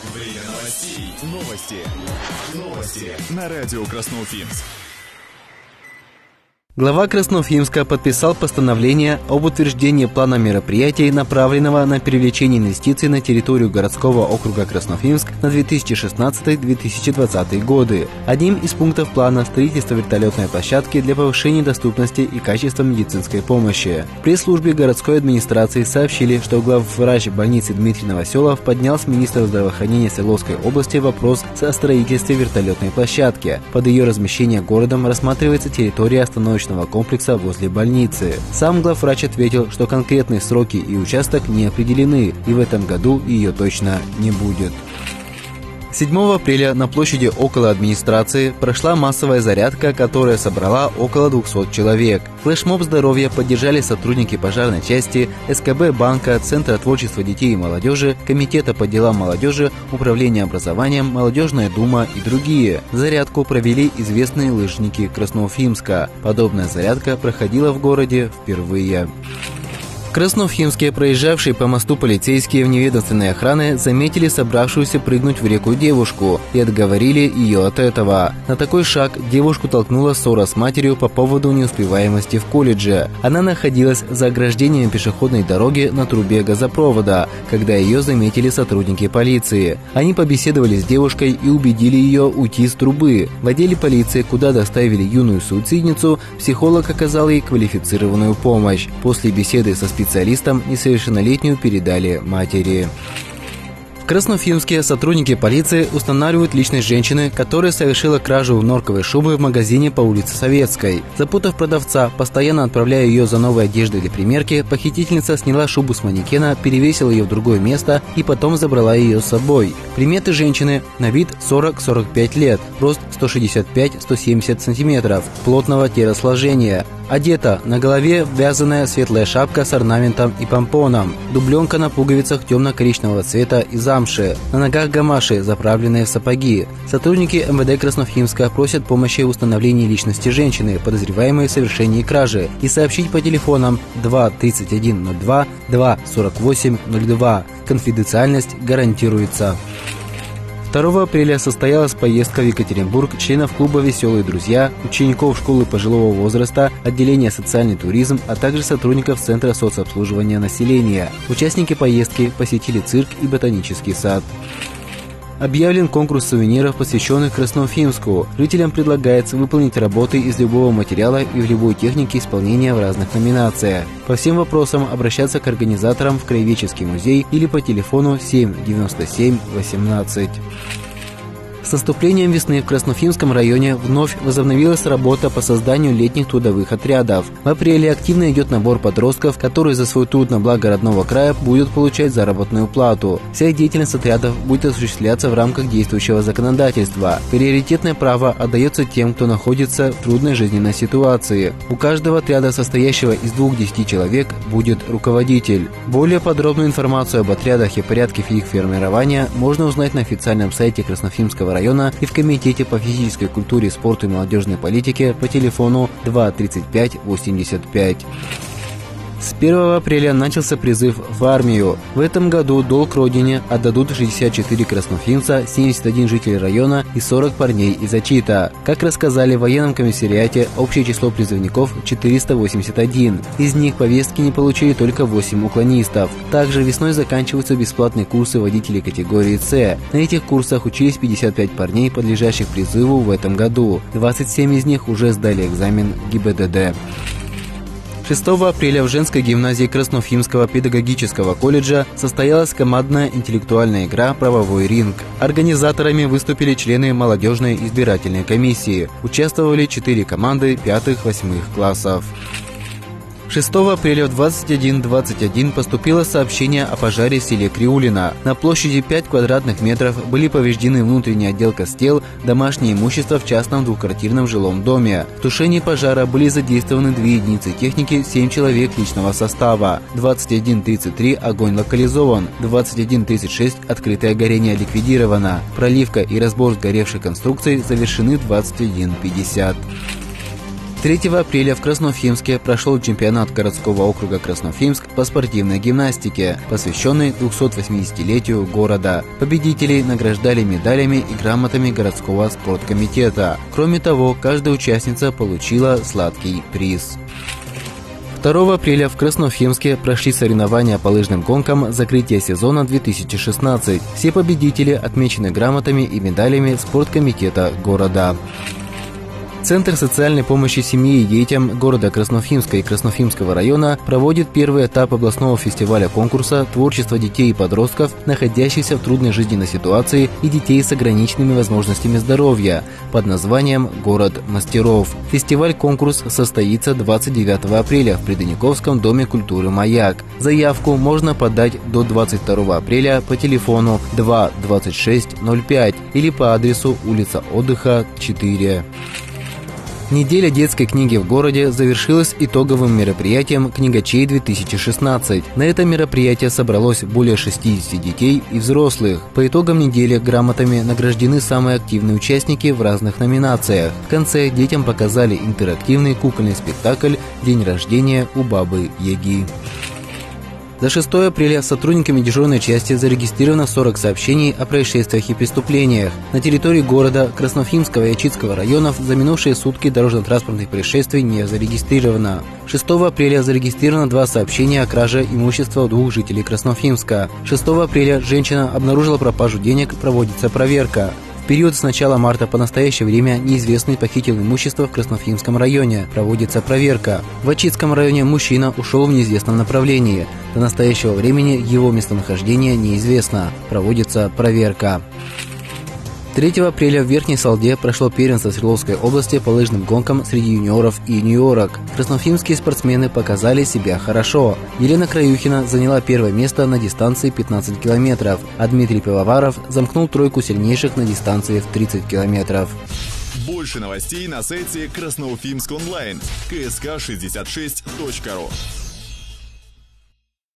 Время новостей. Новости на радио Красноуфимск. Глава Красноуфимска подписал постановление об утверждении плана мероприятий, направленного на привлечение инвестиций на территорию городского округа Красноуфимск на 2016-2020 годы. Одним из пунктов плана строительство вертолетной площадки для повышения доступности и качества медицинской помощи. В пресс-службе городской администрации сообщили, что главврач больницы Дмитрий Новоселов поднял с министра здравоохранения Свердловской области вопрос о строительстве вертолетной площадки. Под ее размещение городом рассматривается территория остановочного комплекса возле больницы. Сам главврач ответил, что конкретные сроки и участок не определены, и в этом году ее точно не будет. 7 апреля на площади около администрации прошла массовая зарядка, которая собрала около 200 человек. Флешмоб здоровья поддержали сотрудники пожарной части, СКБ банка, Центра творчества детей и молодежи, Комитета по делам молодежи, Управления образованием, Молодежная дума и другие. Зарядку провели известные лыжники Красноуфимска. Подобная зарядка проходила в городе впервые. В Красноуфимске проезжавшие по мосту полицейские вневедомственной охраны заметили собравшуюся прыгнуть в реку девушку и отговорили ее от этого. На такой шаг девушку толкнула ссора с матерью по поводу неуспеваемости в колледже. Она находилась за ограждением пешеходной дороги на трубе газопровода, когда ее заметили сотрудники полиции. Они побеседовали с девушкой и убедили ее уйти с трубы. В отделе полиции, куда доставили юную суицидницу, психолог оказал ей квалифицированную помощь. После беседы со специалистом несовершеннолетнюю передали матери. В Красноуфимске сотрудники полиции устанавливают личность женщины, которая совершила кражу норковой шубы в магазине по улице Советской. Запутав продавца, постоянно отправляя ее за новой одеждой для примерки, похитительница сняла шубу с манекена, перевесила ее в другое место и потом забрала ее с собой. Приметы женщины: на вид 40-45 лет, рост 165-170 см, плотного телосложения. Одета: на голове вязаная светлая шапка с орнаментом и помпоном, дубленка на пуговицах темно-коричневого цвета и замши, на ногах гамаши, заправленные в сапоги. Сотрудники МВД Красноуфимска просят помощи в установлении личности женщины, подозреваемой в совершении кражи, и сообщить по телефонам 2 3102, 2 4802. Конфиденциальность гарантируется. 2 апреля состоялась поездка в Екатеринбург членов клуба «Веселые друзья», учеников школы пожилого возраста, отделения «Социальный туризм», а также сотрудников Центра соцобслуживания населения. Участники поездки посетили цирк и ботанический сад. Объявлен конкурс сувениров, посвященных Красноуфимску. Жителям предлагается выполнить работы из любого материала и в любой технике исполнения в разных номинациях. По всем вопросам обращаться к организаторам в Краеведческий музей или по телефону 7 97 18. С наступлением весны в Красноуфимском районе вновь возобновилась работа по созданию летних трудовых отрядов. В апреле активно идет набор подростков, которые за свой труд на благо родного края будут получать заработную плату. Вся деятельность отрядов будет осуществляться в рамках действующего законодательства. Приоритетное право отдается тем, кто находится в трудной жизненной ситуации. У каждого отряда, состоящего из 2-10 человек, будет руководитель. Более подробную информацию об отрядах и порядке их формирования можно узнать на официальном сайте Красноуфимского района и в Комитете по физической культуре, спорту и молодежной политике по телефону 2 35 85. С 1 апреля начался призыв в армию. В этом году долг Родине отдадут 64 красноуфимца, 71 житель района и 40 парней из Ачита. Как рассказали в военном комиссариате, общее число призывников 481. Из них повестки не получили только 8 уклонистов. Также весной заканчиваются бесплатные курсы водителей категории С. На этих курсах учились 55 парней, подлежащих призыву в этом году. 27 из них уже сдали экзамен ГИБДД. 6 апреля в женской гимназии Красноуфимского педагогического колледжа состоялась командная интеллектуальная игра «Правовой ринг». Организаторами выступили члены молодежной избирательной комиссии. Участвовали 4 команды 5-8 классов. 6 апреля в 21:21 поступило сообщение о пожаре в селе Криулино. На площади 5 квадратных метров были повреждены внутренняя отделка стен, домашнее имущество в частном двухквартирном жилом доме. В тушении пожара были задействованы 2 единицы техники, 7 человек личного состава. 21:33 огонь локализован, 21:36 открытое горение ликвидировано. Проливка и разбор сгоревшей конструкции завершены в 21:50. 3 апреля в Красноуфимске прошел чемпионат городского округа Красноуфимск по спортивной гимнастике, посвященный 280-летию города. Победителей награждали медалями и грамотами городского спорткомитета. Кроме того, каждая участница получила сладкий приз. 2 апреля в Красноуфимске прошли соревнования по лыжным гонкам закрытия сезона 2016. Все победители отмечены грамотами и медалями спорткомитета города. Центр социальной помощи семье и детям города Красноуфимска и Красноуфимского района проводит первый этап областного фестиваля-конкурса «Творчество детей и подростков, находящихся в трудной жизненной ситуации и детей с ограниченными возможностями здоровья» под названием «Город мастеров». Фестиваль-конкурс состоится 29 апреля в Придоньяковском доме культуры «Маяк». Заявку можно подать до 22 апреля по телефону 2 26 05 или по адресу улица Отдыха, 4. Неделя детской книги в городе завершилась итоговым мероприятием «Книгачей-2016». На это мероприятие собралось более 60 детей и взрослых. По итогам недели грамотами награждены самые активные участники в разных номинациях. В конце детям показали интерактивный кукольный спектакль «День рождения у Бабы Яги». За 6 апреля сотрудниками дежурной части зарегистрировано 40 сообщений о происшествиях и преступлениях. На территории города Красноуфимского и Ачитского районов за минувшие сутки дорожно-транспортных происшествий не зарегистрировано. 6 апреля зарегистрировано 2 сообщения о краже имущества у 2 жителей Красноуфимска. 6 апреля женщина обнаружила пропажу денег, проводится проверка. В период с начала марта по настоящее время неизвестный похитил имущество в Красноуфимском районе. Проводится проверка. В Ачитском районе мужчина ушел в неизвестном направлении. До настоящего времени его местонахождение неизвестно. Проводится проверка. 3 апреля в Верхней Салде прошло первенство Свердловской области по лыжным гонкам среди юниоров и юниорок. Красноуфимские спортсмены показали себя хорошо. Елена Краюхина заняла первое место на дистанции 15 километров, а Дмитрий Пивоваров замкнул тройку сильнейших на дистанции в 30 километров. Больше новостей на сайте Красноуфимск онлайн. ksk66.ru